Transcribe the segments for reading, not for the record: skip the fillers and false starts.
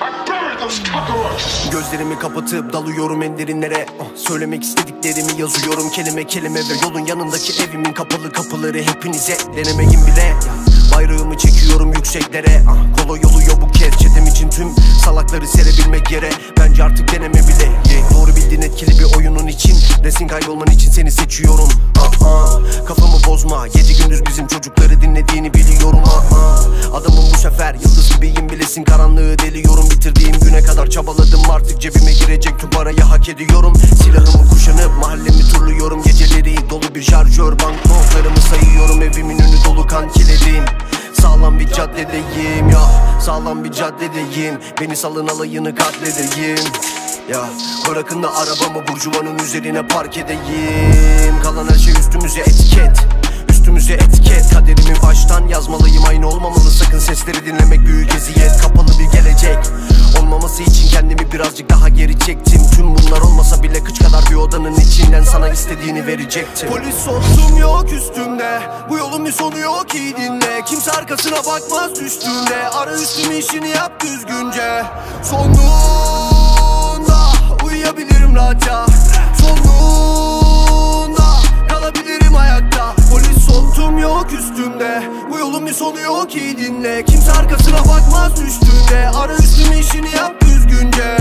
Gözlerimi kapatıp dalıyorum en derinlere. Söylemek istediklerimi yazıyorum kelime kelime. Ve yolun yanındaki evimin kapalı kapıları hepinize denemeyin bile. Bayrağımı çekiyorum yükseklere. Kolay oluyor bu kez çetem için tüm salakları serebilmek yere. Bence artık deneme bile. Doğru bildiğin etkili bir oyunun için. Resin kaybolman için seni seçiyorum. Kafamı bozma, gece gündüz bizim çocukları dinlediğini biliyorum. Adamım bu sefer, yıldız gibiyim bilesin. Karanlığı deliyorum, bitirdiğim güne kadar çabaladım. Artık cebime girecek tüm parayı hak ediyorum. Silahımı kuşanıp mahallemi turluyorum. Geceleri dolu bir şarjör, banknotlarımı sayıyorum. Evimin önü dolu kan kilerim. Sağlam bir caddedeyim ya, sağlam bir caddedeyim. Beni salın alayını katledeyim. Ya bırakın da arabamı burjuvanın üzerine park edeyim. Kalan her şey üstümüze etiket, üstümüze etiket. Kaderimi baştan yazmalıyım, aynı olmamalı. Sakın sesleri dinlemek büyük eziyet. Kapalı bir gelecek olmaması için kendimi birazcık daha geri çektim. Tüm bunlar olmasa bile kıç kadar bir odanın içinden sana istediğini verecektim. Polis sonsum yok üstümde, bu yolun bir sonu yok, iyi dinle. Kimse arkasına bakmaz düştüğünde. Ara üstümü işini yap düzgünce. Sonunda uyuyabilirim rahatça. Sonunda kalabilirim ayakta. Polis sonsum yok üstümde, bu yolun bir sonu yok, iyi dinle. Kimse arkasına bakmaz düştüğünde. Ara üstümü işini yap düzgünce.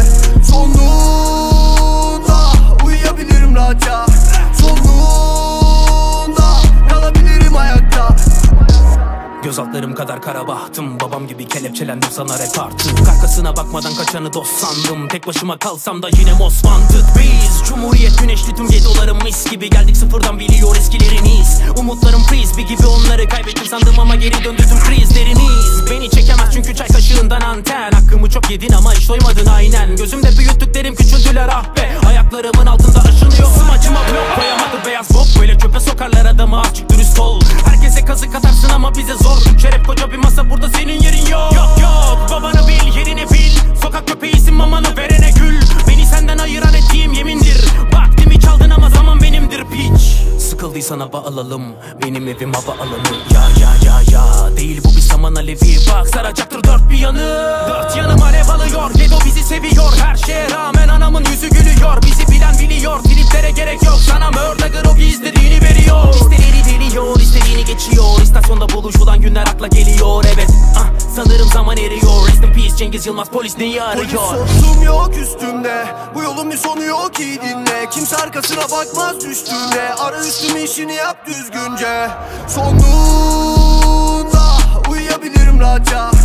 Sonunda uyuyabilirim rahatça. Sonunda kalabilirim ayakta. Göz altlarım kadar kara bahtım. Babam gibi kelepçelendim sana rap artık. Arkasına bakmadan kaçanı dost sandım. Tek başıma kalsam da yine most wanted. Biz Cumhuriyet güneşli tüm getolarım mis gibi. Geldik sıfırdan biliyor eskileriniz. Umutlarım frisbee gibi, onları kaybettim sandım ama geri döndü tüm krizleriniz. Beni çekemez çünkü çay kaşığından anten. Hakkımı çok yedin ama hiç doymadın aynen. Gözümde büyüttüklerim küçüldüler ah be. Ayaklarımın altında aşınıyor smacıma blok. Koyamadı beyaz bok, böyle çöpe sokarlar adamı, açık dürüst ol. Herkese kazık atarsın ama bize zor. Şeref koca bir masa, burada senin yerin yok. Yok yok, babanı bil, yerini bil. Sokak köpeğisin, mamanı verene gül. Beni senden ayıran ettiğim yemindir. Vaktimi çaldın ama zaman benimdir piç. Sıkıldıysan hava alalım, benim evim hava alanı. Ya değil bu bir saman alevi. Bak saracaktır dört bir yanı. Dört yanım alev alıyor, Gedo bizi seviyor. Her şeye rağmen anamın yüzü gülüyor. Bizi bilen biliyor, triplere gerek yok. Sana murder o istediğini veriyor. İstediğini deliyor, istediğini geçiyor. İstasyonda buluşulan günler akla geliyor. Evet sanırım zaman eriyor. Rest in peace Cengiz Yılmaz, polis neyi arıyor? Polis sonsum yok üstümde, bu yolun bir sonu yok, iyi dinle. Kimse arkasına bakmaz düştüğünde. Ara üstümü işini yap düzgünce. Sonunda uyuyabilirim rahatça.